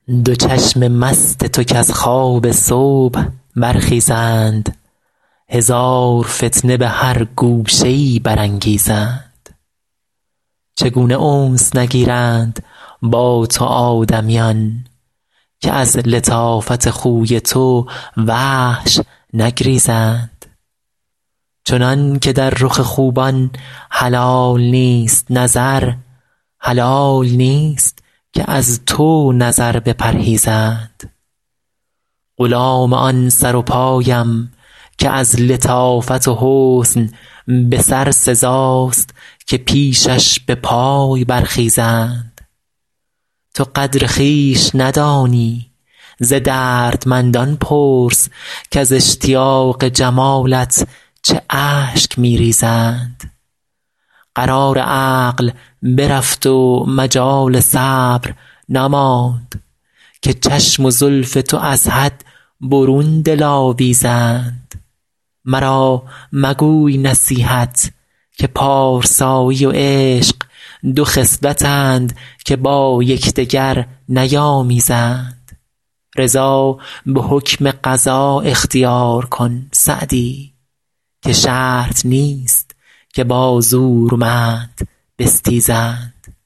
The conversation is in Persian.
دو چشم مست تو کز خواب صبح برخیزند، هزار فتنه به هر گوشه‌ای برانگیزند. چگونه انس نگیرند با تو آدمیان، که از لطافت خوی تو وحش نگریزند. چنان که در رخ خوبان حلال نیست نظر، حلال نیست که از تو نظر بپرهیزند. غلام آن سر و پایم که از لطافت و حسن به سر سزاست که پیشش به پای برخیزند. تو قدر خویش ندانی، ز دردمندان پرس کز اشتیاق جمالت چه اشک می ریزند. قرار عقل برفت و مجال صبر نماند، که چشم و زلف تو از حد برون دلاویزند. مرا مگوی نصیحت که پارسایی و عشق دو خصلتند که با یکدیگر نیامیزند. رضا به حکم قضا اختیار کن سعدی، که شرط نیست که با زورمند بستیزند.